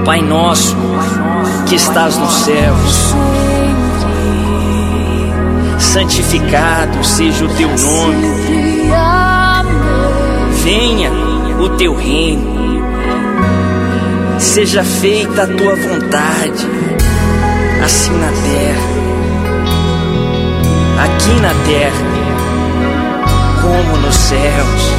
Pai nosso, que estás nos céus, santificado seja o teu nome. Venha o teu reino, seja feita a tua vontade, assim na terra, aqui na terra, como nos céus.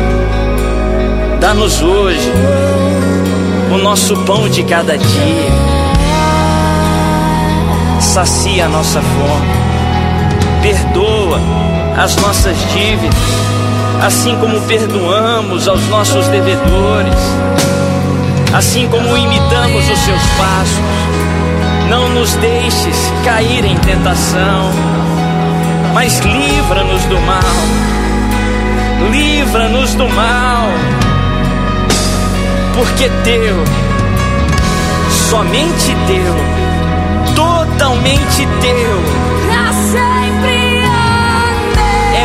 Dá-nos hoje o nosso pão de cada dia, sacia a nossa fome, perdoa as nossas dívidas, assim como perdoamos aos nossos devedores, assim como imitamos os seus passos. Não nos deixes cair em tentação, mas livra-nos do mal, livra-nos do mal, porque teu, somente teu, totalmente teu, pra sempre é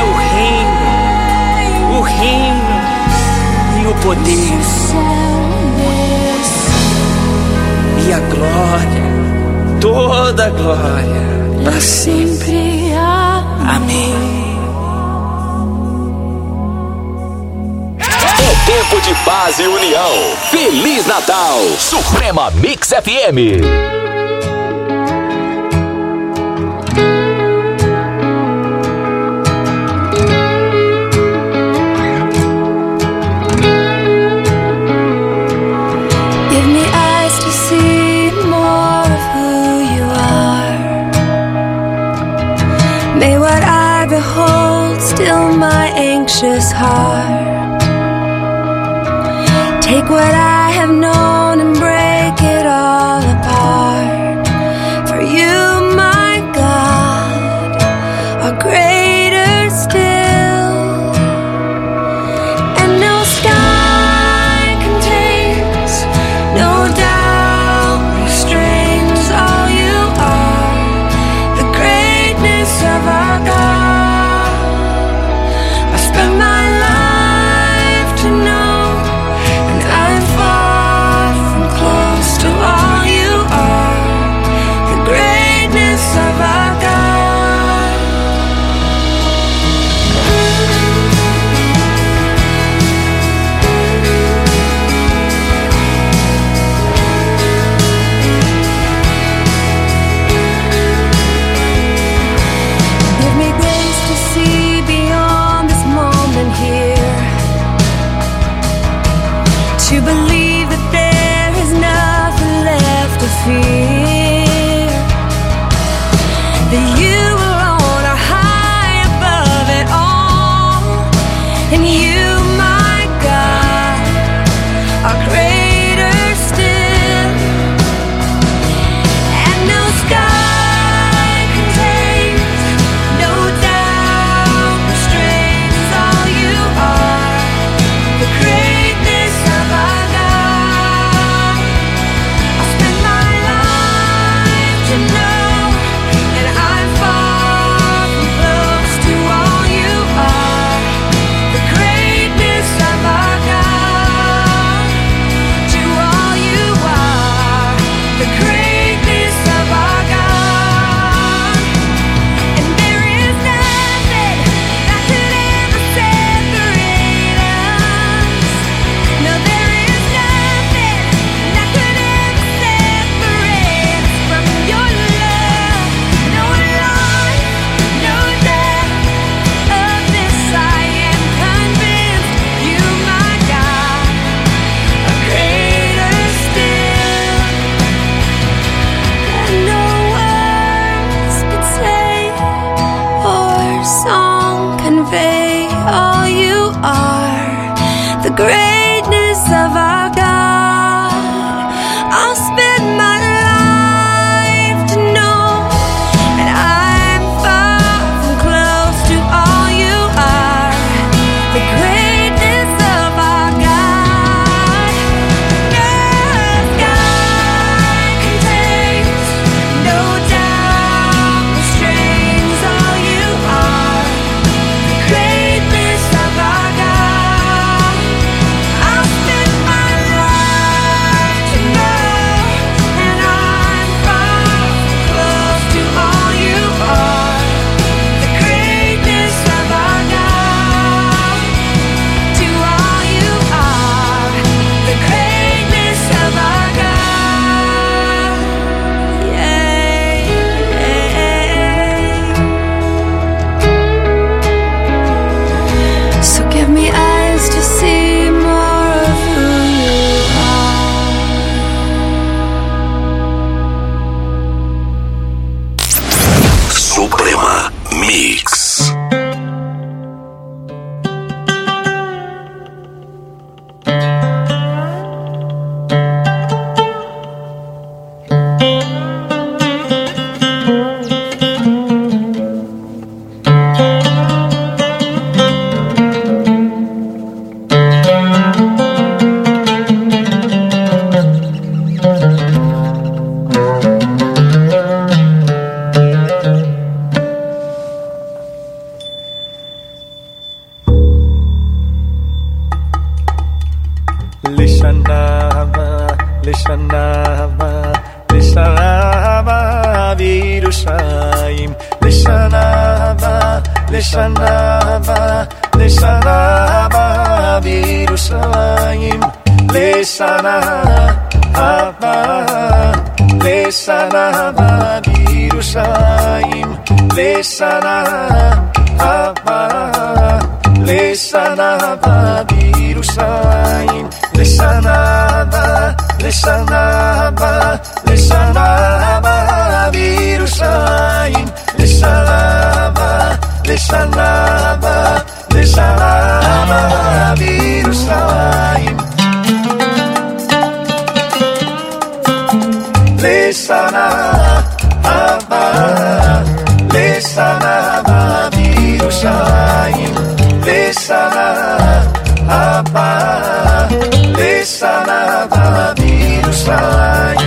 o reino e o poder e a glória, toda a glória para sempre. Amém. Tempo de paz e união. Feliz Natal, Suprema Mix FM. Give me eyes to see more of who you are. May what I behold still my anxious heart. Take what I have known and break it all apart. For you, my God, are greater still. And no sky contains, no doubt restrains all you are. The greatness of our God. I spend my life to know. To believe that there is nothing left to fear, that you alone are high above it all, and you, my God, are greater still. And no sky contains, no doubt restrains all you are. The greatness of our God. I spend my life to know, and I'm far from close to all you are. The greatness of our God, to all you are. The greatness of our God. And there is nothing that could ever separate us. No, there is nothing that could ever separate us from your love. No life, no death. Of this I am convinced. You, my God, are greater still. And no words could say or song convey all you are. The greatness of our God. I'll spend my life to know, and I'm far from close to all you are. The greatness of our God. No sky contains, no doubt restrains all you are. The greatness of our God. לשנה בירושלים, לשנה בירושלים, לשנה בירושלים, לשנה בירושלים, לשנה בירושלים, לשנה בירושלים, לשנה בירושלים, לשנה בירושלים.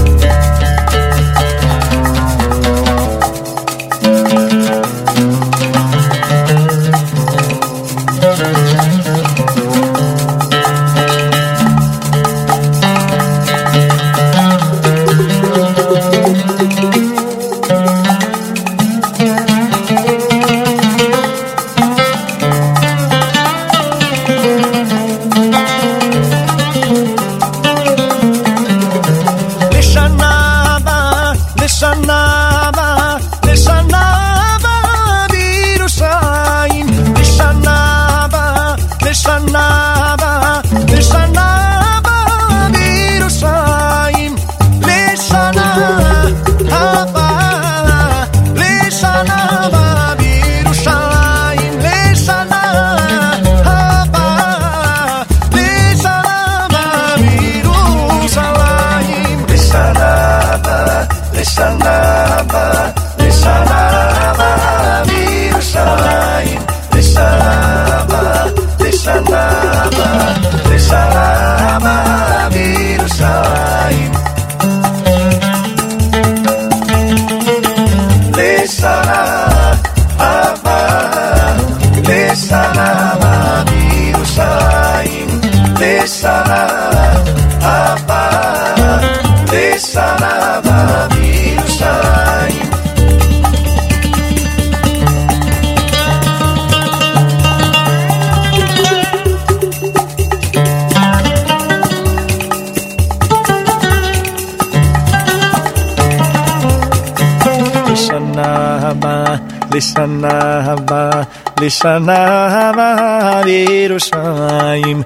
לשנה הבאה בירושלים,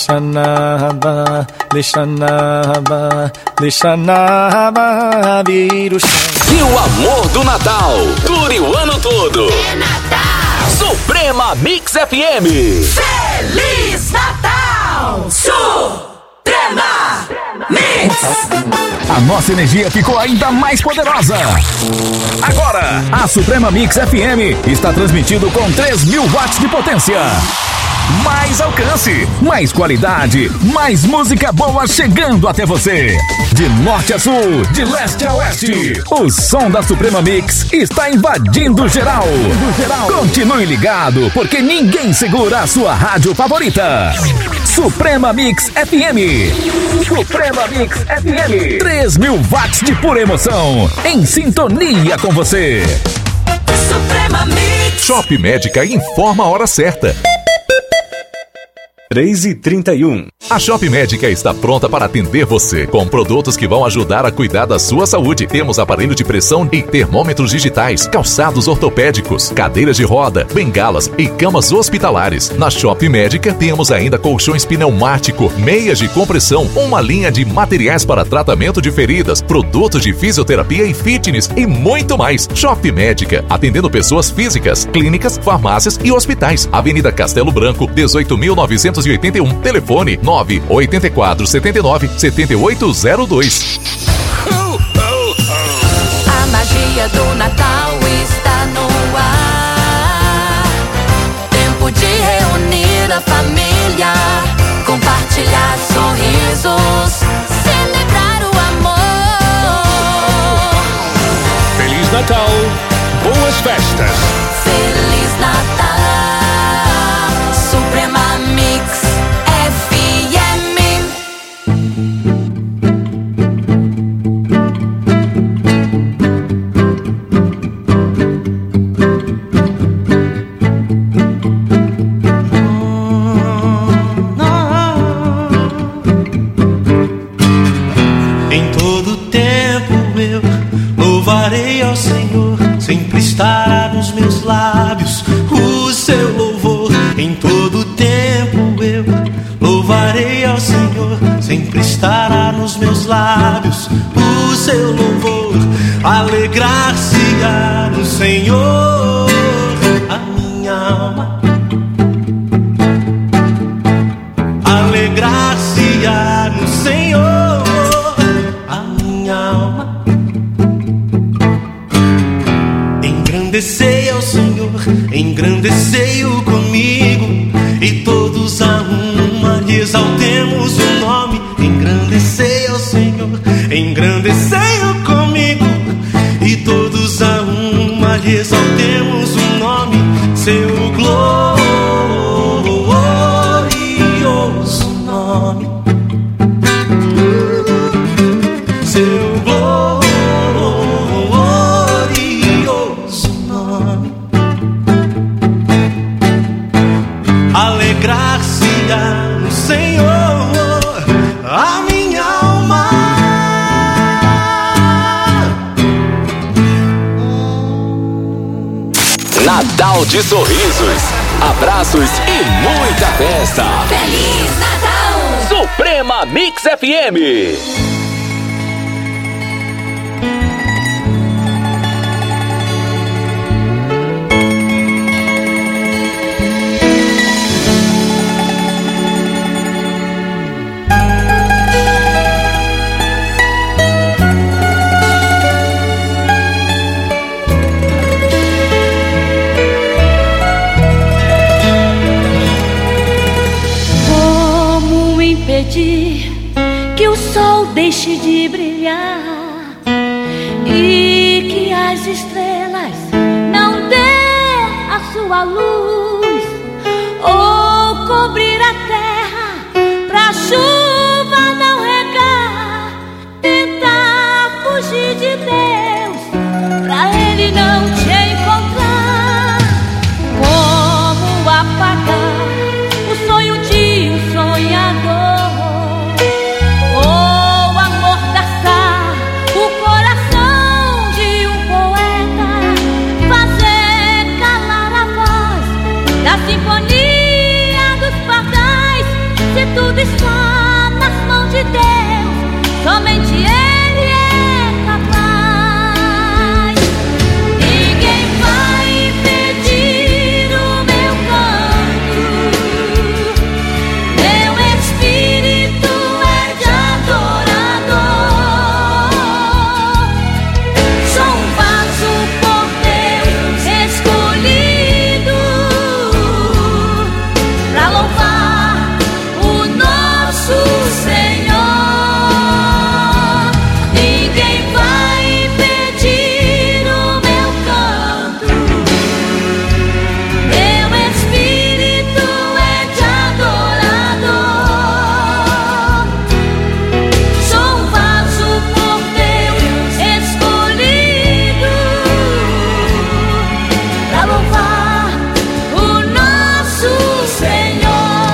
לשנה הבאה בירושלים. E o amor do Natal dure o ano todo. É Natal! Suprema Mix FM. Feliz Natal! Suprema Mix! A nossa energia ficou ainda mais poderosa. Agora, a Suprema Mix FM está transmitindo com 3.000 watts de potência. Mais alcance, mais qualidade, mais música boa chegando até você. De norte a sul, de leste a oeste, o som da Suprema Mix está invadindo geral. Continue ligado, porque ninguém segura a sua rádio favorita. Suprema Mix FM. Suprema Mix FM. 3.000 watts de pura emoção, em sintonia com você. Suprema Mix. Shop Médica informa a hora certa. 3h31. A Shop Médica está pronta para atender você com produtos que vão ajudar a cuidar da sua saúde. Temos aparelho de pressão e termômetros digitais, calçados ortopédicos, cadeiras de roda, bengalas e camas hospitalares. Na Shop Médica temos ainda colchões pneumático, meias de compressão, uma linha de materiais para tratamento de feridas, produtos de fisioterapia e fitness e muito mais. Shop Médica, atendendo pessoas físicas, clínicas, farmácias e hospitais. Avenida Castelo Branco, 18.981. Telefone 98479-7802. A magia do Natal está no ar. Tempo de reunir a família, compartilhar sorrisos, celebrar o amor. Feliz Natal, boas festas. Feliz Natal, Suprema Mix FM. Em todo tempo eu louvarei ao Senhor, sempre estará nos meus lábios o seu louvor. Em todo tempo eu louvarei ao Senhor, sempre estará nos meus lábios o seu louvor. Alegrar-se-á no Senhor a minha alma, alegrar-se-á no Senhor a minha alma. Engrandecei ao Senhor, engrandecei-o comigo, e todos a uma lhe exaltemos o nome. Engrandecei ao Senhor, engrandecei-o comigo, e todos a uma lhe exaltemos o nome. Seu glorioso nome, seu glorioso nome. Alegrar-se-á no Senhor a minha alma. Natal de sorrisos, abraços e muita festa. Feliz Natal! Suprema Mix FM. Que o sol deixe de brilhar e que as estrelas não dê a sua luz, ou cobrir a terra pra chuva não regar, tentar fugir de Deus pra ele não te encontrar. Como apagar o sonho de um sonhador, tudo está nas mãos de Deus, somente Ele é capaz. Ninguém vai impedir o meu canto, meu espírito é de adorador. Sou um vaso por Deus escolhido pra louvar Senhor. Ninguém vai impedir o meu canto, meu espírito é de adorador. Sou um vaso por Deus escolhido pra louvar o nosso Senhor.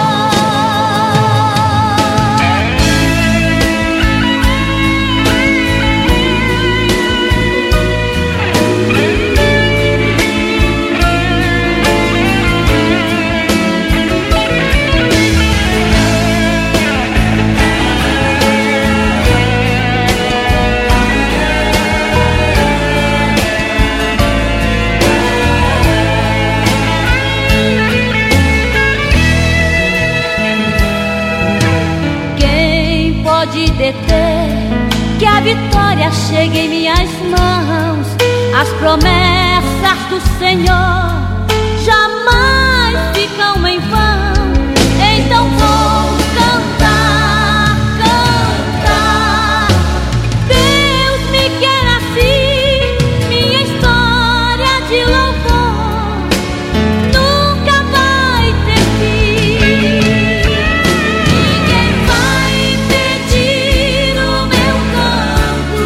Pode deter que a vitória chegue em minhas mãos. As promessas do Senhor jamais ficam em vão. Então vou cantar, cantar. Deus me quer assim, minha história de louvor nunca vai ter fim. Ninguém vai impedir o meu canto,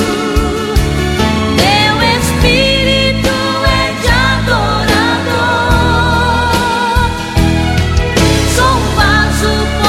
meu espírito é de adorador. Sou um vaso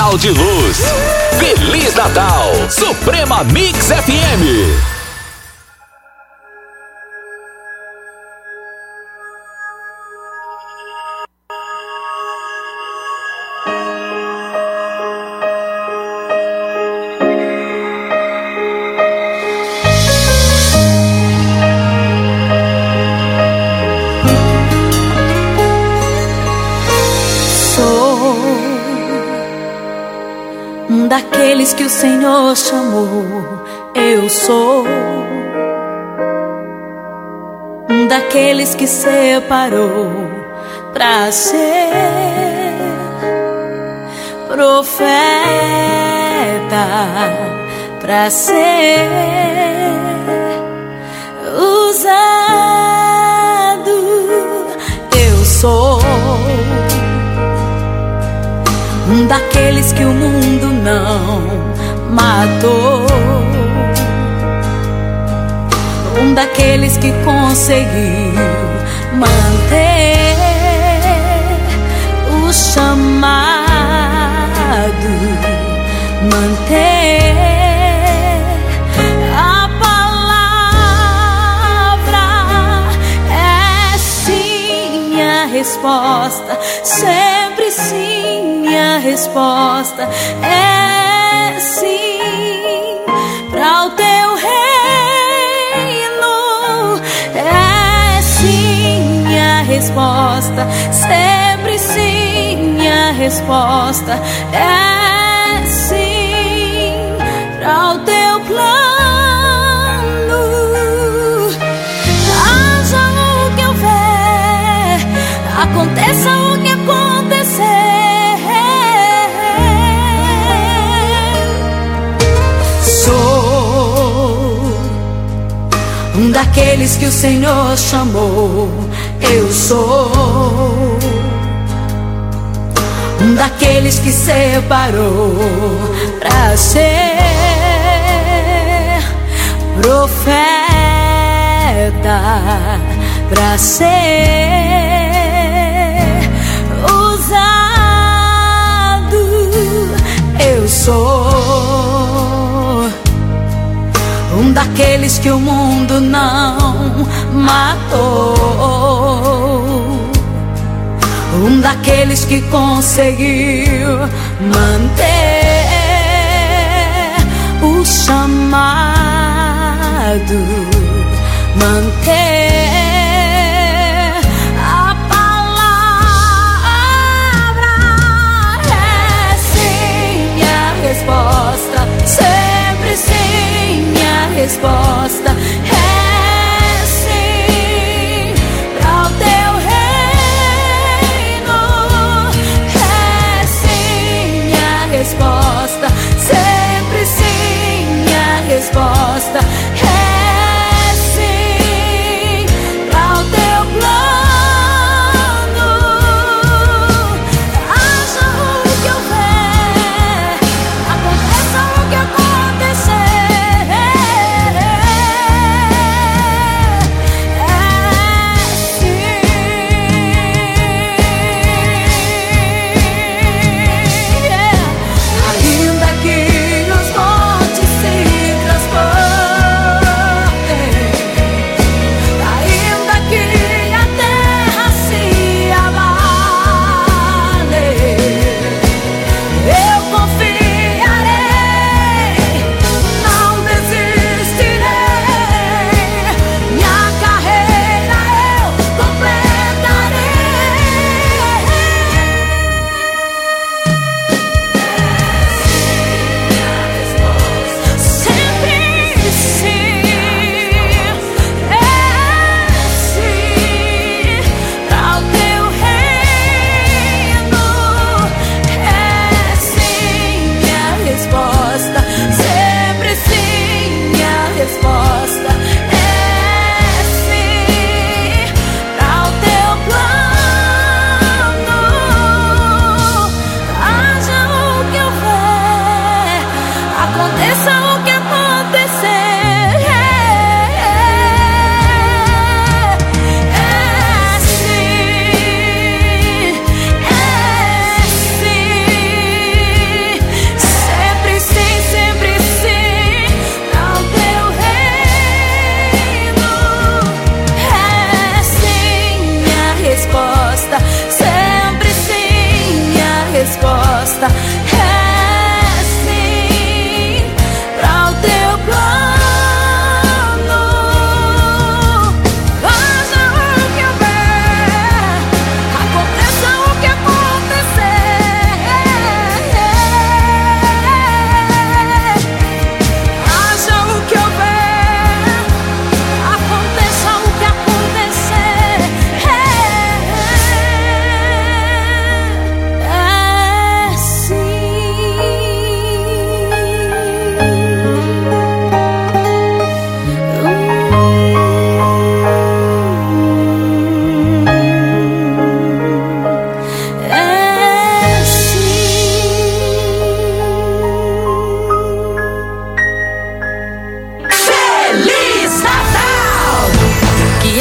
Natal de luz. Feliz Natal, Suprema Mix FM. Daqueles que o Senhor chamou, eu sou. Daqueles que separou pra ser profeta, pra ser usado. Eu sou daqueles que o mundo não matou, daqueles que conseguiu manter o chamado, manter a palavra. É sim a resposta, sempre sim a resposta. É sim para o teu reino. É sim a resposta, sempre sim a resposta. É sim para o teu plano. Haja o que houver, aconteça o que acontecer. Daqueles que o Senhor chamou, eu sou. Daqueles que separou pra ser profeta, pra ser usado. Eu sou daqueles que o mundo não matou, daqueles que conseguiu manter o chamado, manter a palavra. É sim a resposta, sempre sim a resposta. É sim para o teu reino. É sim a resposta, sempre sim a resposta. É sim para o teu plano. Haja o que houver, aconteça o que acontecer.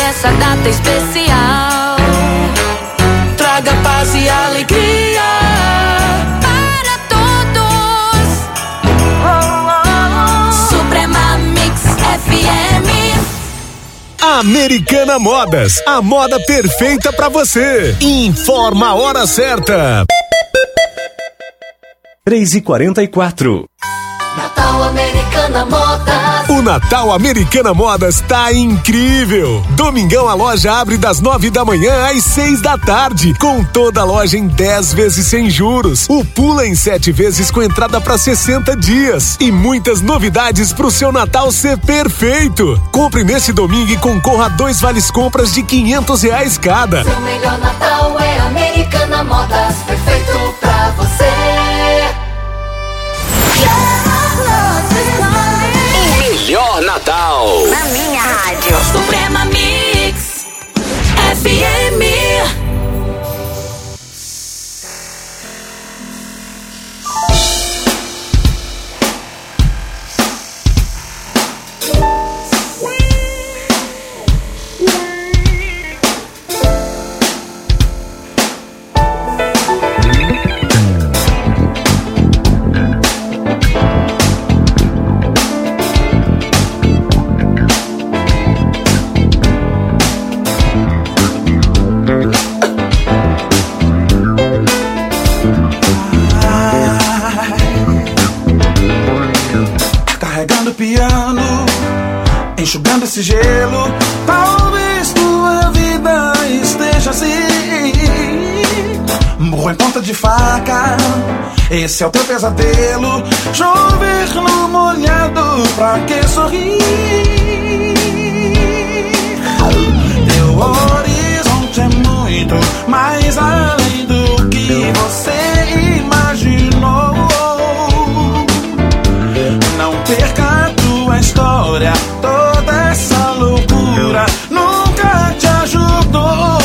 nessa data especial. Traga paz e alegria para todos. Suprema Mix FM. Americana Modas, a moda perfeita pra você. Informa a hora certa. 3h44. Natal Americana Modas. O Natal Americana Modas tá incrível. Domingão a loja abre das 9 da manhã às 6 da tarde, com toda a loja em 10 vezes sem juros. O Pula em 7 vezes com entrada para 60 dias. E muitas novidades pro seu Natal ser perfeito. Compre nesse domingo e concorra a 2 vales compras de R$500 cada. Seu melhor Natal é Americana Modas, perfeito pra você. O melhor Natal Na minha rádio Suprema Mix FM. Piano, enxugando esse gelo. Talvez tua vida esteja assim, murro em ponta de faca. Esse é o teu pesadelo. Chover no molhado, pra que sorrir? Teu horizonte é muito mais além do que você imaginou. Não perca tua história, toda essa loucura nunca te ajudou.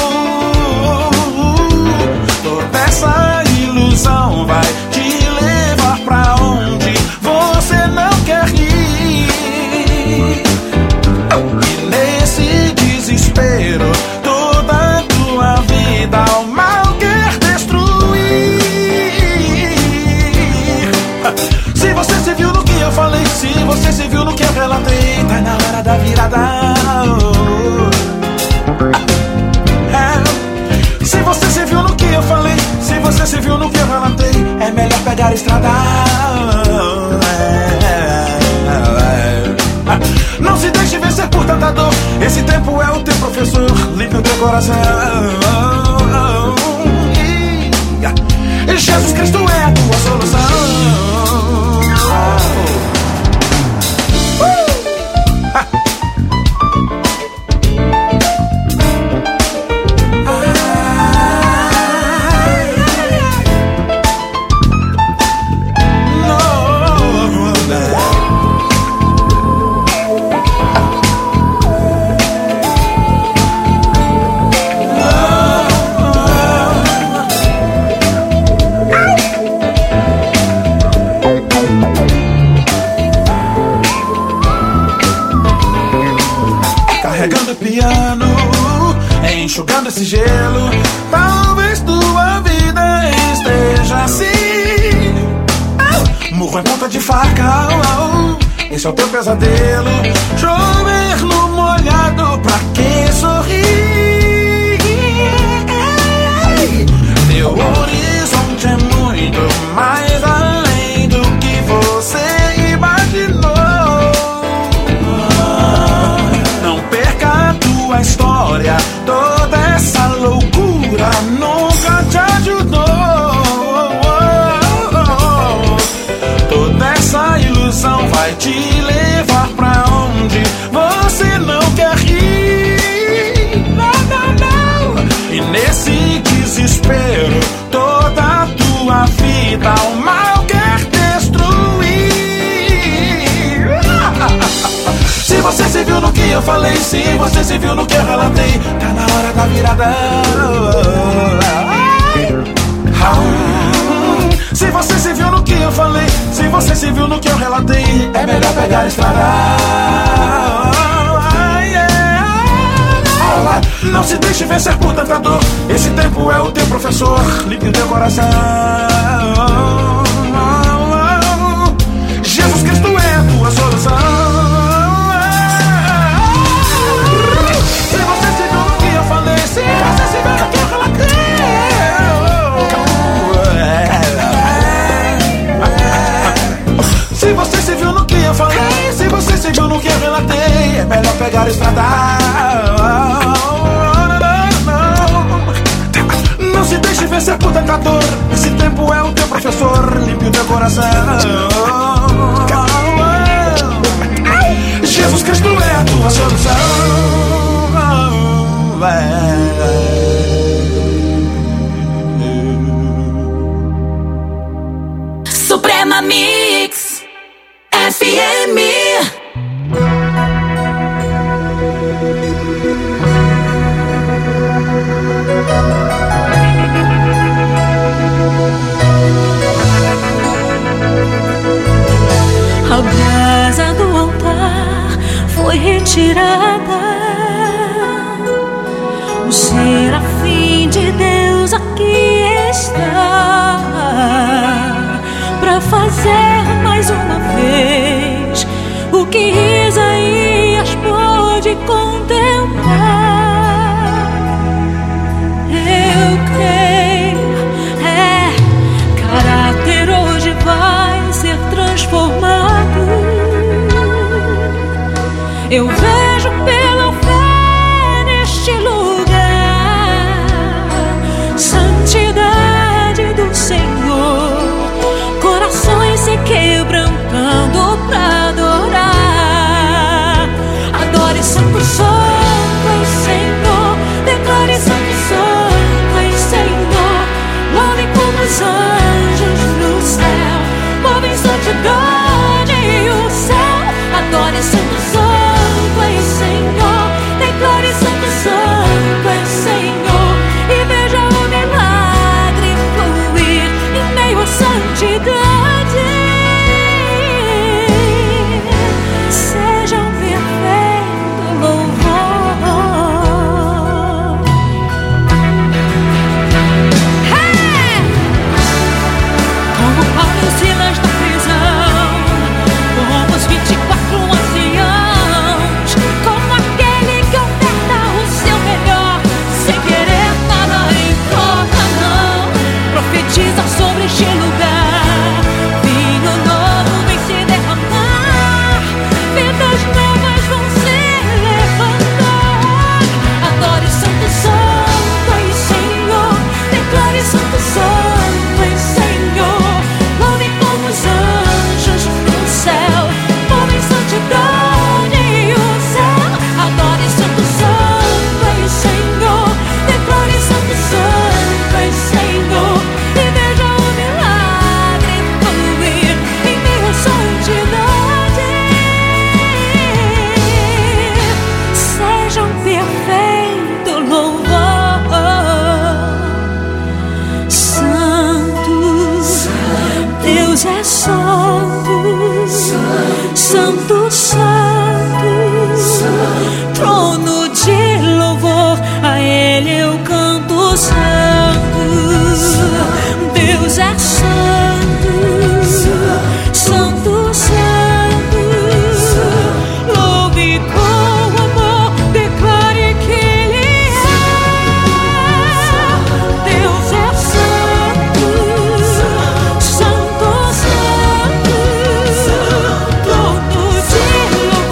Toda essa ilusão vai te levar pra onde você não quer ir. E nesse desespero, toda tua vida o mal quer destruir. Se você se viu no que eu falei, se você se viu no que eu relatei, tá na hora da virada. Se você se viu no que eu falei, se você se viu no que eu relatei, é melhor pegar a estrada. Não se deixe vencer por tanta dor, esse tempo é o teu professor, limpa o teu coração. E Jesus Cristo é a tua solução. Carregando o piano, enxugando esse gelo. Talvez tua vida esteja assim, murro em ponta de faca. Esse é o teu pesadelo. Chover no molhado, pra que sorrir? Teu horizonte é muito mais além do que você imaginou. Não perca a tua história, toda essa loucura nunca te ajudou. Toda essa ilusão vai te levar pra onde você não quer ir. Não, não, não. E nesse desespero, toda a tua vida o mal quer destruir. Se você se viu no que eu falei, se você se viu no que eu relatei, tá na hora da virada. Se você se viu no que eu falei, se você se viu no que eu relatei, é melhor pegar a estrada. Não se deixe vencer por tanta dor. Esse tempo é o teu professor. Limpe o teu coração. Jesus Cristo é a tua solução. Se você se viu no que eu falei, se você se viu no que eu relatei, se você se viu no que eu falei, se você se viu no que eu relatei, é melhor pegar a estrada. Não se deixe vencer por tanta dor. Esse tempo é o teu professor. Limpe o teu coração. Jesus Cristo é a tua solução. Suprema Mix FM. A brasa do altar foi retirada. O serafim de Deus aqui está pra fazer mais uma vez o que Isaías pôde contemplar. Eu creio, caráter hoje vai ser transformado. Eu vejo pela fé neste lugar santidade do Senhor, corações se quebrantando pra adorar. Adore Santo, Santo é Senhor, declare Santo, Santo é Senhor. Louve como os anjos no céu, movem santidade e o céu. Adore Santo, Santo é Senhor, declare Santo, Santo é Senhor. E veja o milagre fluir em meio à santidade. Seja um perfeito louvor. Como Paulo e Silas na prisão, como os 24 anciãos, como aquele que oferta o seu melhor, sem querer nada em troca, não. Profetiza sobre este lugar, vinho novo vem se derramar, vidas novas vão se levantar. Adore Santo, Santo é Senhor, declare Santo, Santo é Senhor. Louve como os anjos no céu, movem santidade e o céu. Adore Santo, Santo é Senhor, declare Santo, Santo é Senhor. E veja o milagre fluir em meio à santidade. Seja um perfeito louvor. Santo, Deus é santo, santo, santo, trono de louvor, a Ele eu canto. Santo, Deus é santo, santo, santo, louve com amor, declare que Ele é. Deus é santo, santo, santo, trono de louvor.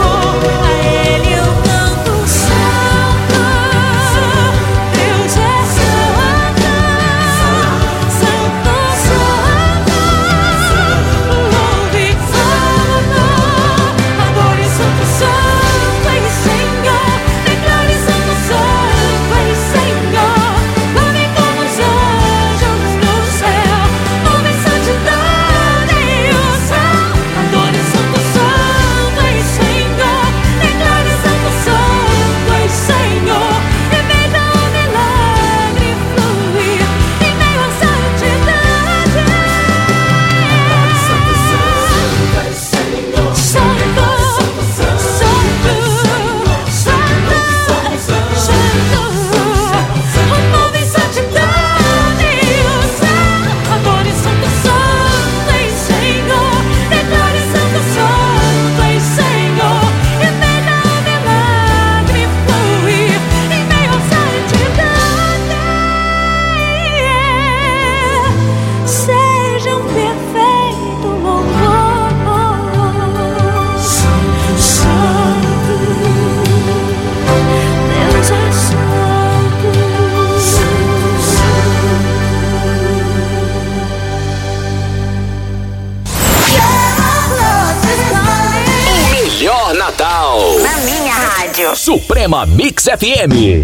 na minha rádio. Suprema Mix FM.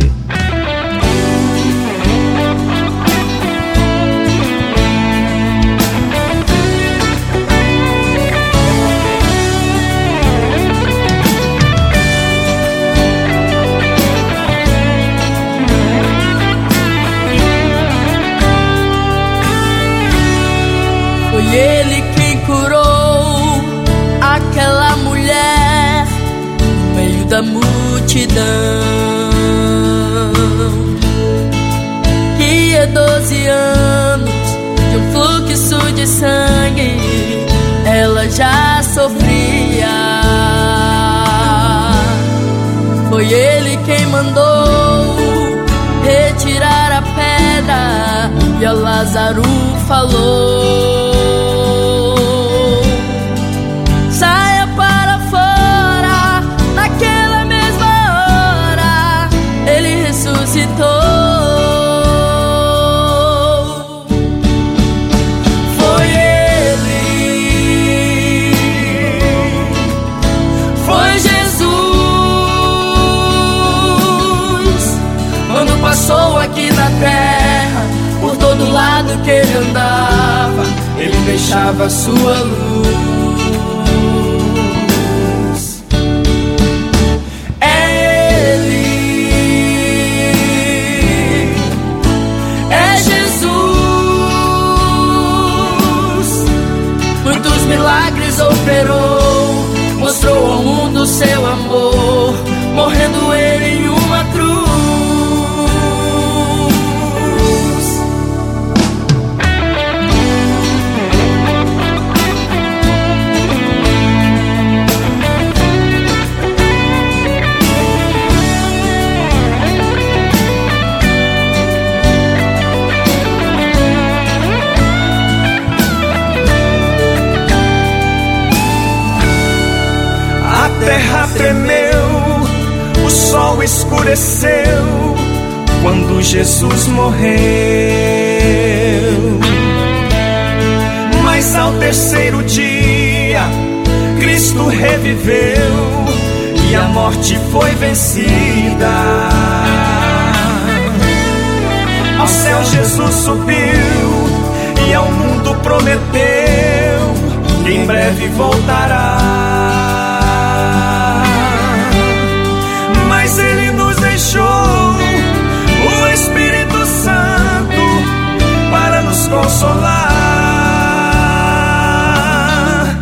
Foi ele quem curou aquela mulher no meio da multidão, que há 12 anos de um fluxo de sangue ela já sofria. Foi ele quem mandou retirar a pedra e a Lázaro falou: saia para fora. Naquela mesma hora ele ressuscitou. Foi ele, foi Jesus. Quando passou aqui na terra, por todo lado que ele andava, ele deixava a sua luz. É ele, é Jesus. Muitos milagres operou, mostrou ao mundo seu amor, morrendo ele em uma cruz. A terra tremeu, o sol escureceu quando Jesus morreu. Mas ao terceiro dia, Cristo reviveu e a morte foi vencida. Ao céu Jesus subiu e ao mundo prometeu que em breve voltará. Mas ele nos deixou o Espírito Santo para nos consolar.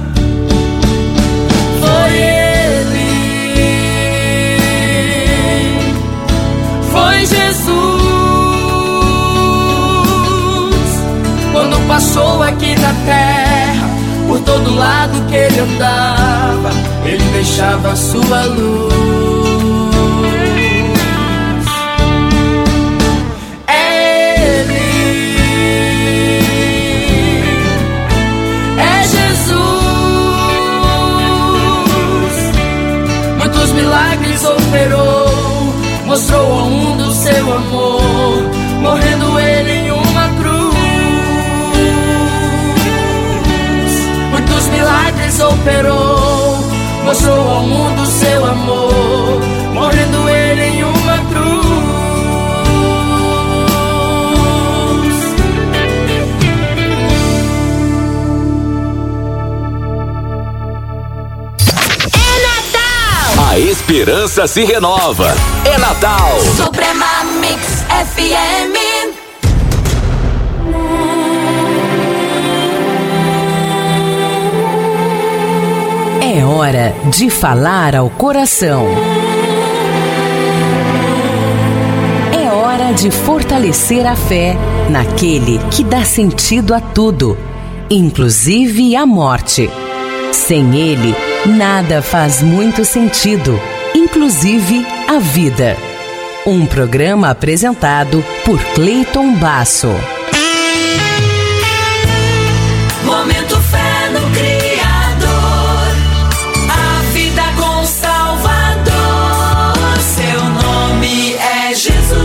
Foi ele, foi Jesus. Quando passou aqui na terra, por todo lado que ele andava, ele deixava a sua luz. Milagres operou, mostrou ao mundo seu amor, morrendo ele em uma cruz. Muitos milagres operou, mostrou ao mundo seu amor, morrendo ele em uma cruz. A esperança se renova. É Natal. Suprema Mix FM. É hora de falar ao coração. É hora de fortalecer a fé naquele que dá sentido a tudo, inclusive a morte. Sem ele, nada faz muito sentido, inclusive a vida. Um programa apresentado por Cleiton Basso. Momento fé no Criador, a vida com o Salvador. Seu nome é Jesus.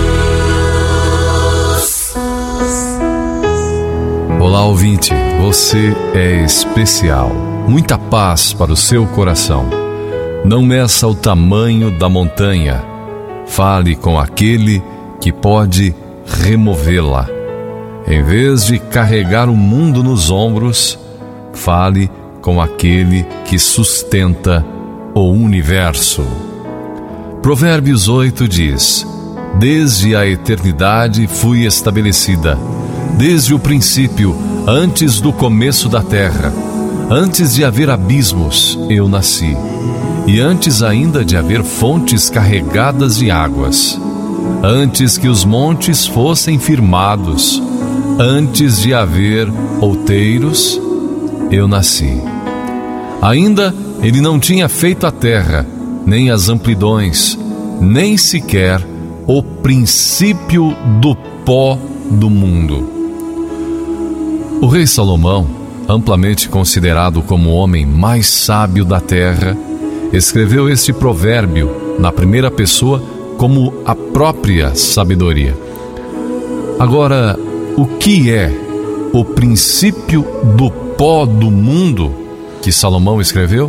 Olá, ouvinte, você é especial. Muita paz para o seu coração. Não meça o tamanho da montanha. Fale com aquele que pode removê-la. Em vez de carregar o mundo nos ombros, fale com aquele que sustenta o universo. Provérbios 8 diz: desde a eternidade fui estabelecida, desde o princípio, antes do começo da terra. Antes de haver abismos, eu nasci, e antes ainda de haver fontes carregadas de águas. Antes que os montes fossem firmados, antes de haver outeiros, eu nasci. Ainda ele não tinha feito a terra, nem as amplidões, nem sequer o princípio do pó do mundo. O rei Salomão, amplamente considerado como o homem mais sábio da terra, escreveu este provérbio na primeira pessoa como a própria sabedoria. Agora, o que é o princípio do pó do mundo que Salomão escreveu?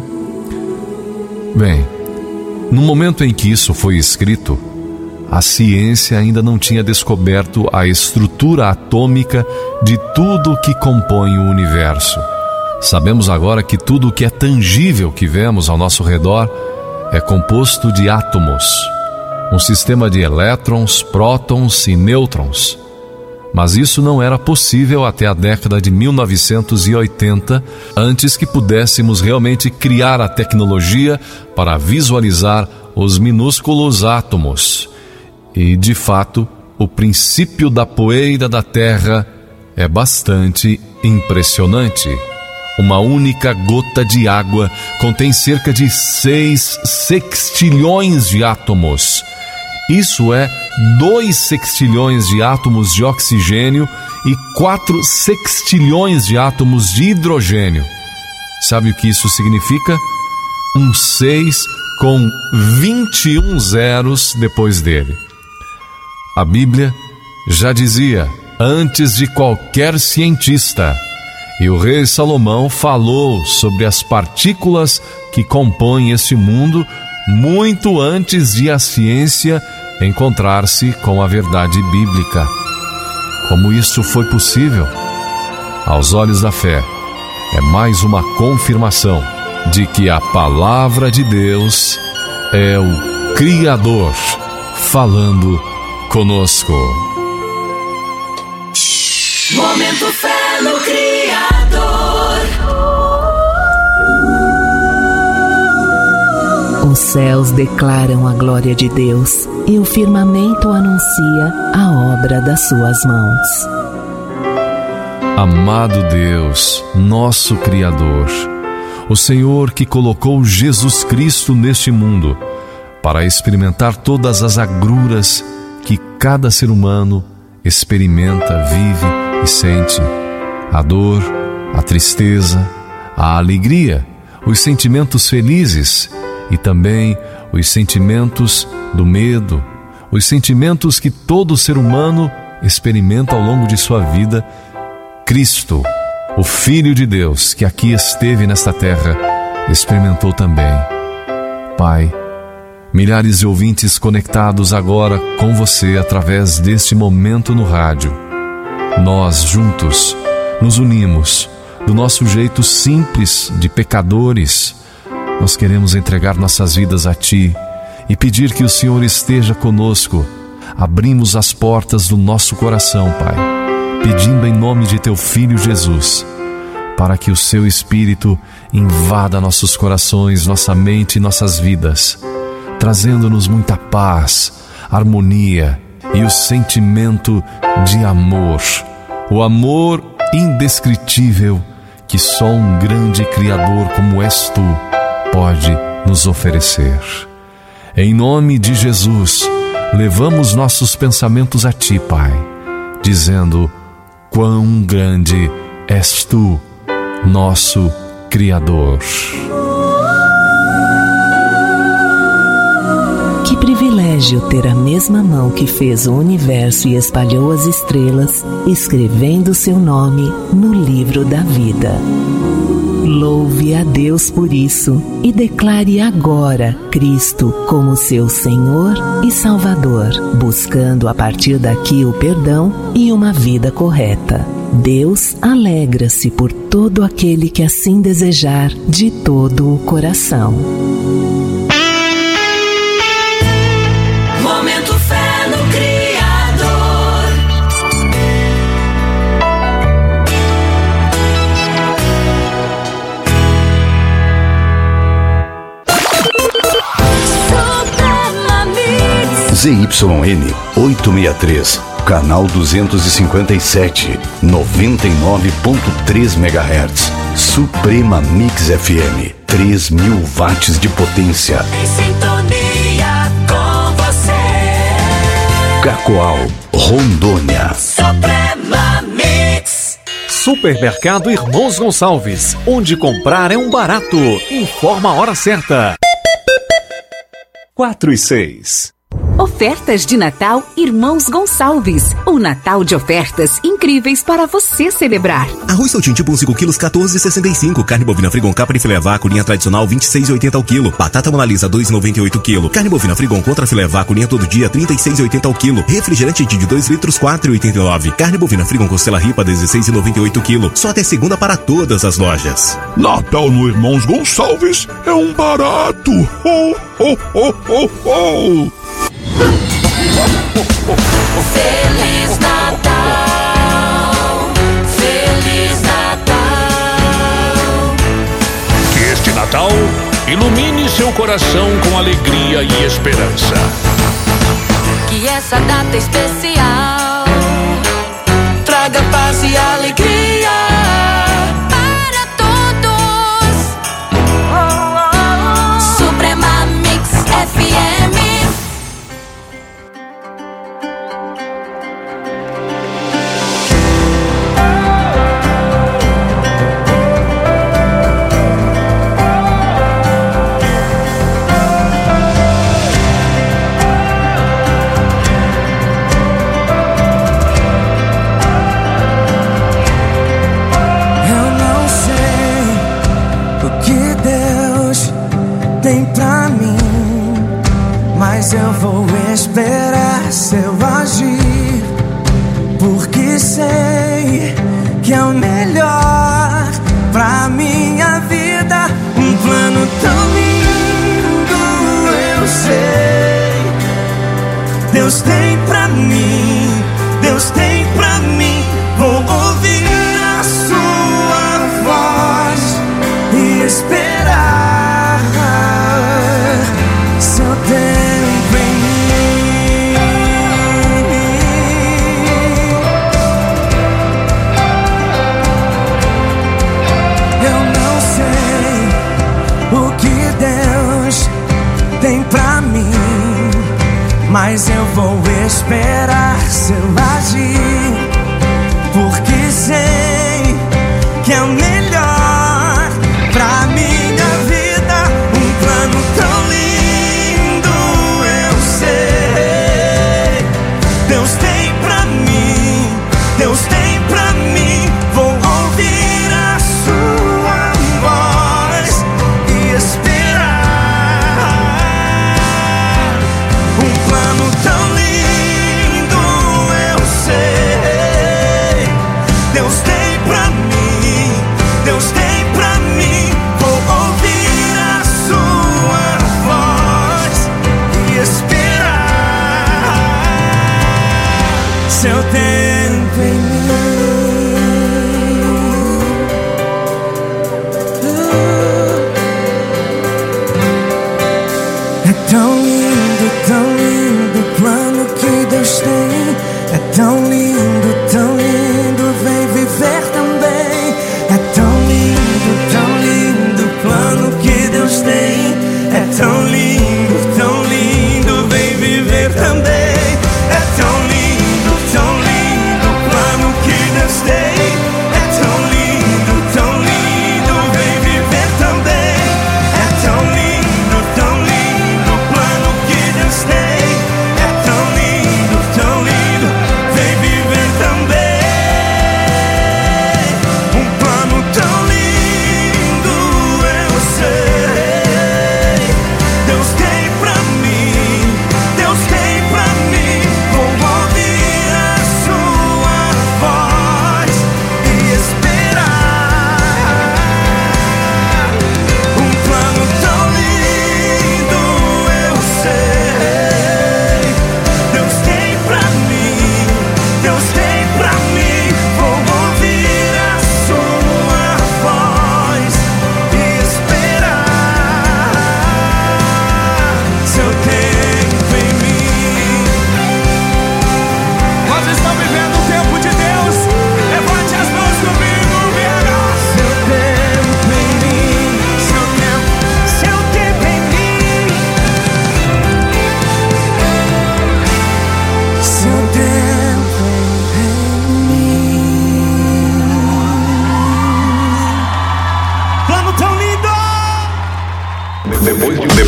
Bem, no momento em que isso foi escrito, a ciência ainda não tinha descoberto a estrutura atômica de tudo que compõe o universo. Sabemos agora que tudo o que é tangível que vemos ao nosso redor é composto de átomos, um sistema de elétrons, prótons e nêutrons. Mas isso não era possível até a década de 1980, antes que pudéssemos realmente criar a tecnologia para visualizar os minúsculos átomos. E, de fato, o princípio da poeira da Terra é bastante impressionante. Uma única gota de água contém cerca de 6 sextilhões de átomos. Isso é 2 sextilhões de átomos de oxigênio e 4 sextilhões de átomos de hidrogênio. Sabe o que isso significa? Um 6 com 21 zeros depois dele. A Bíblia já dizia antes de qualquer cientista, e o rei Salomão falou sobre as partículas que compõem este mundo muito antes de a ciência encontrar-se com a verdade bíblica. Como isso foi possível? Aos olhos da fé, é mais uma confirmação de que a palavra de Deus é o Criador falando conosco. Momento Fé no Criador. Os céus declaram a glória de Deus e o firmamento anuncia a obra das suas mãos. Amado Deus, nosso Criador, o Senhor que colocou Jesus Cristo neste mundo para experimentar todas as agruras que cada ser humano experimenta, vive e sente: a dor, a tristeza, a alegria, os sentimentos felizes e também os sentimentos do medo, os sentimentos que todo ser humano experimenta ao longo de sua vida. Cristo, o Filho de Deus que aqui esteve nesta terra, experimentou também. Pai, milhares de ouvintes conectados agora com você através deste momento no rádio. Nós juntos nos unimos do nosso jeito simples de pecadores. Nós queremos entregar nossas vidas a Ti e pedir que o Senhor esteja conosco. Abrimos as portas do nosso coração, Pai, pedindo em nome de Teu Filho Jesus, para que o Seu Espírito invada nossos corações, nossa mente e nossas vidas, trazendo-nos muita paz, harmonia e o sentimento de amor, o amor indescritível que só um grande Criador como és Tu pode nos oferecer. Em nome de Jesus, levamos nossos pensamentos a Ti, Pai, dizendo: quão grande és Tu, nosso Criador. Que privilégio privilégio ter a mesma mão que fez o universo e espalhou as estrelas, escrevendo seu nome no livro da vida. Louve a Deus por isso e declare agora Cristo como seu Senhor e Salvador, buscando a partir daqui o perdão e uma vida correta. Deus alegra-se por todo aquele que assim desejar de todo o coração. Momento fé no Criador. ZYN 863, canal 257, 99.3 MHz. Suprema Mix FM, 3.000 watts de potência. Em sintonia com você. Cacoal, Rondônia. Suprema Mix. Supermercado Irmãos Gonçalves, onde comprar é um barato. Informa a hora certa. 4:06. Ofertas de Natal Irmãos Gonçalves. Um Natal de ofertas incríveis para você celebrar. Arroz Saltinho tipo 5 quilos, 14,65. Carne bovina Frigon Capra e filé vaco, linha tradicional, 26,80 ao quilo. Batata Mona Lisa, 2,98 quilo. Carne bovina Frigon contra filé vaco, linha todo dia, 36,80 ao quilo. Refrigerante de 2 litros, 4,89. Carne bovina Frigon Costela Ripa, 16,98 quilo. Só até segunda para todas as lojas. Natal no Irmãos Gonçalves é um barato. Ho, ho, ho, ho, ho. Feliz Natal, Feliz Natal. Que este Natal ilumine seu coração com alegria e esperança. Que essa data especial traga paz e alegria para todos. Suprema Mix FM. Tem pra mim, mas eu vou esperar seu agir, porque sei que é o melhor pra minha vida. Um plano tão lindo, eu sei. Deus tem pra mim, Deus tem pra mim. Vou ouvir a sua voz e esperar seu tempo em mim. Eu não sei o que Deus tem pra mim, mas eu vou esperar seu agir, porque sei que é o melhor pra minha vida. Um plano tão lindo, eu sei. Deus tem pra mim, Deus tem pra mim. Vou ouvir a sua voz e esperar. Um plano tão lindo, eu sei. Deus tem pra mim, Deus tem pra mim. Vou ouvir a sua voz e esperar seu tempo em mim. É tão lindo o plano que Deus tem. É tão lindo vem viver também. É tão lindo o plano que Deus tem. É tão lindo, vem viver também. É tão lindo o plano que Deus tem. É tão lindo, vem viver também. É tão lindo o plano que Deus tem.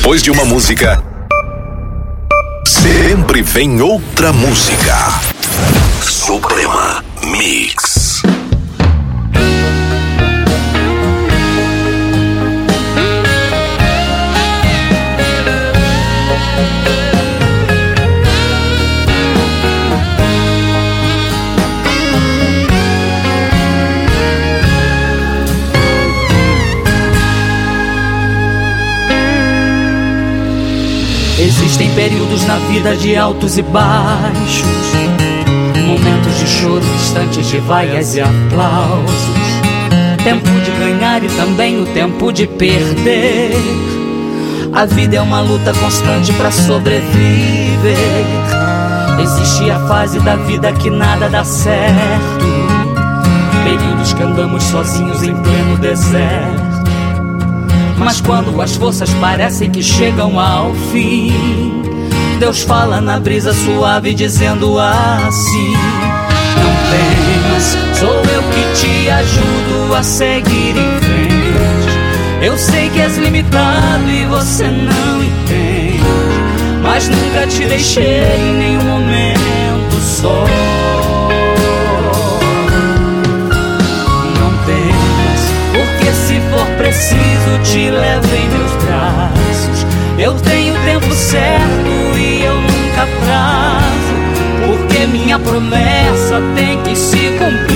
Depois de uma música, sempre vem outra música. Suprema Mix. Existem períodos na vida de altos e baixos, momentos de choro distantes de vaias e aplausos, tempo de ganhar e também o tempo de perder. A vida é uma luta constante para sobreviver. Existe a fase da vida que nada dá certo, períodos que andamos sozinhos em pleno deserto. Mas quando as forças parecem que chegam ao fim, Deus fala na brisa suave dizendo assim: não temas, sou eu que te ajudo a seguir em frente. Eu sei que és limitado e você não entende, mas nunca te deixei em nenhum momento só. Não temas, porque se for preciso te levo em meus braços. Eu tenho tempo certo e eu nunca atraso, porque minha promessa tem que se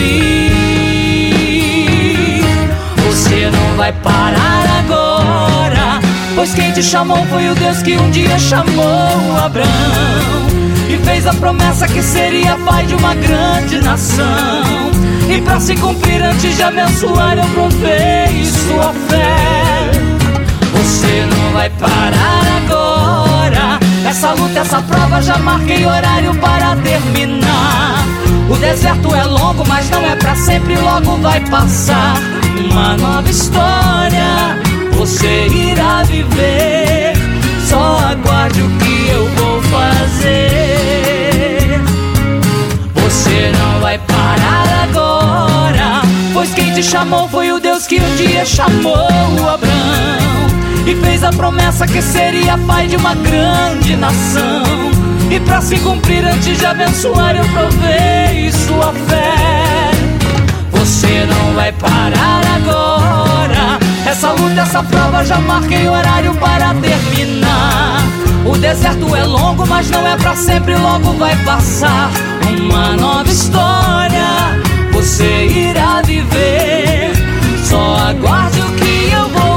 cumprir. Você não vai parar agora, pois quem te chamou foi o Deus que um dia chamou Abraão e fez a promessa que seria pai de uma grande nação. E pra se cumprir antes de abençoar eu provei sua fé. Você não vai parar agora, essa luta, essa prova já marquei horário para terminar. O deserto é longo, mas não é pra sempre, logo vai passar. Uma nova história você irá viver, só aguarde o que eu vou fazer. Você não vai parar agora, pois quem te chamou foi o Deus que um dia chamou Abraão e fez a promessa que seria pai de uma grande nação. E pra se cumprir antes de abençoar eu provei sua fé. Você não vai parar agora, essa luta, essa prova já marquei horário para terminar. O deserto é longo, mas não é pra sempre, logo vai passar. Uma nova história você irá viver, só aguarde o que eu vou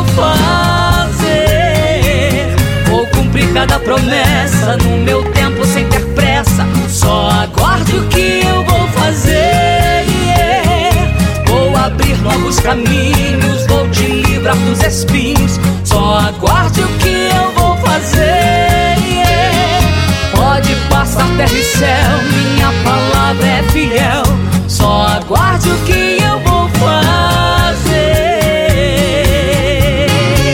fazer. Vou cumprir cada promessa no meu tempo sem ter pressa, só aguarde o que eu vou fazer. Vou abrir novos caminhos, vou te livrar dos espinhos, só aguarde o que eu vou fazer. Pode passar terra e céu, minha palavra é fiel, só aguarde o que eu vou fazer.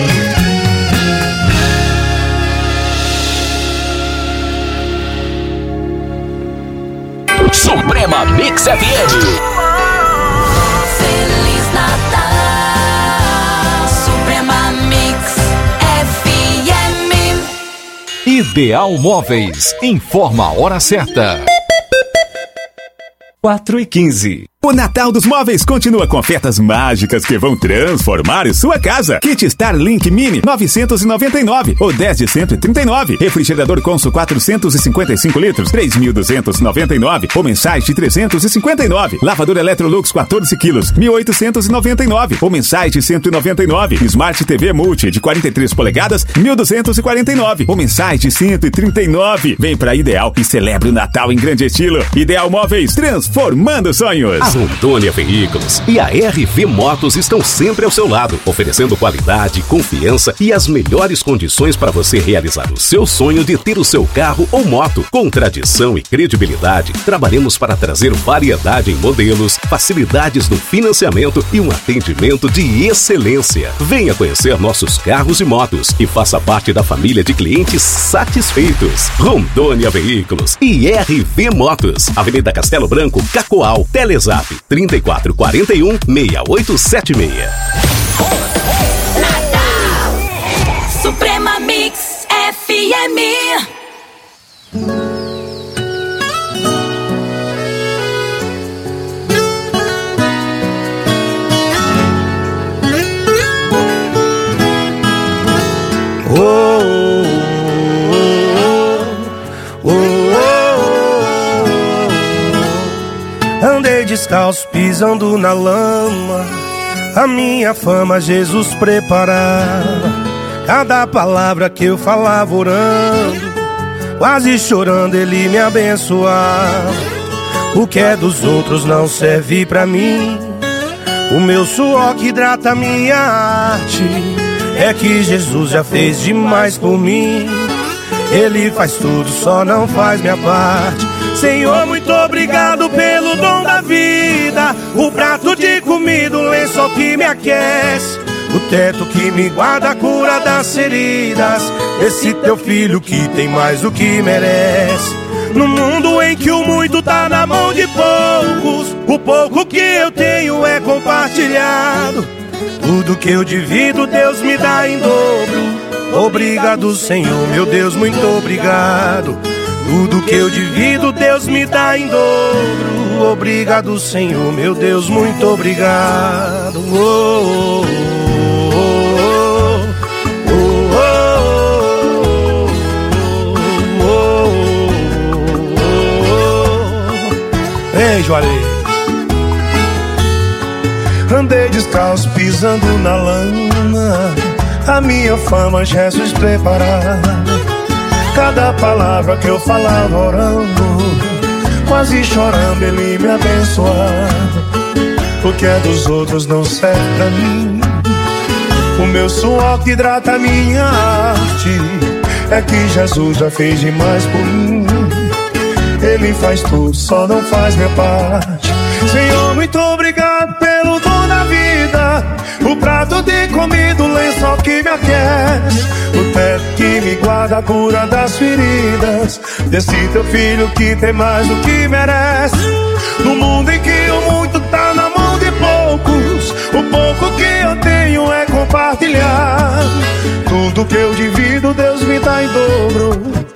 Suprema Mix FM. Feliz Natal, Suprema Mix FM. Ideal Móveis informa a hora certa. 4h15. O Natal dos Móveis continua com ofertas mágicas que vão transformar sua casa. Kit Starlink Mini 999 ou 10 de 139. Refrigerador Consul 455 litros 3.299 ou mensais de 359. Lavador Electrolux 14 quilos 1.899 ou mensais de 199. Smart TV Multi de 43 polegadas 1.249 ou mensais de 139. Vem pra Ideal e celebre o Natal em grande estilo. Ideal Móveis, transformando sonhos. A Rondônia Veículos e a RV Motos estão sempre ao seu lado, oferecendo qualidade, confiança e as melhores condições para você realizar o seu sonho de ter o seu carro ou moto. Com tradição e credibilidade, trabalhamos para trazer variedade em modelos, facilidades no financiamento e um atendimento de excelência. Venha conhecer nossos carros e motos e faça parte da família de clientes satisfeitos. Rondônia Veículos e RV Motos, Avenida Castelo Branco, Cacoal, Telezap 3441-6876. Natal, Suprema Mix. Andei descalço pisando na lama, a minha fama Jesus preparava. Cada palavra que eu falava orando, quase chorando ele me abençoava. O que é dos outros não serve pra mim, o meu suor que hidrata a minha arte. É que Jesus já fez demais por mim, ele faz tudo, só não faz minha parte. Senhor, muito obrigado pelo dom da vida, o prato de comida, o lençol que me aquece, o teto que me guarda, a cura das feridas, esse teu filho que tem mais do que merece. No mundo em que o muito tá na mão de poucos, o pouco que eu tenho é compartilhado. Tudo que eu divido Deus me dá em dobro. Obrigado, Senhor, meu Deus, muito obrigado. Tudo que eu divido Deus me dá em dobro. Obrigado, Senhor, meu Deus, muito obrigado. Oh, oh, oh, oh. Ei, Juarez. Andei descalço pisando na lama, a minha fama Jesus preparava. Cada palavra que eu falava orando, quase chorando ele me abençoava. O que é dos outros não serve pra mim, o meu suor que hidrata a minha arte. É que Jesus já fez demais por mim, ele faz tudo, só não faz minha parte. Senhor, muito obrigado pelo dom da vida, o prato de comida, o lençol que me aquece, o teto que me guarda, a cura das feridas, desse teu filho que tem mais do que merece. No mundo em que o muito tá na mão de poucos, o pouco que eu tenho é compartilhar. Tudo que eu divido Deus me dá em dobro.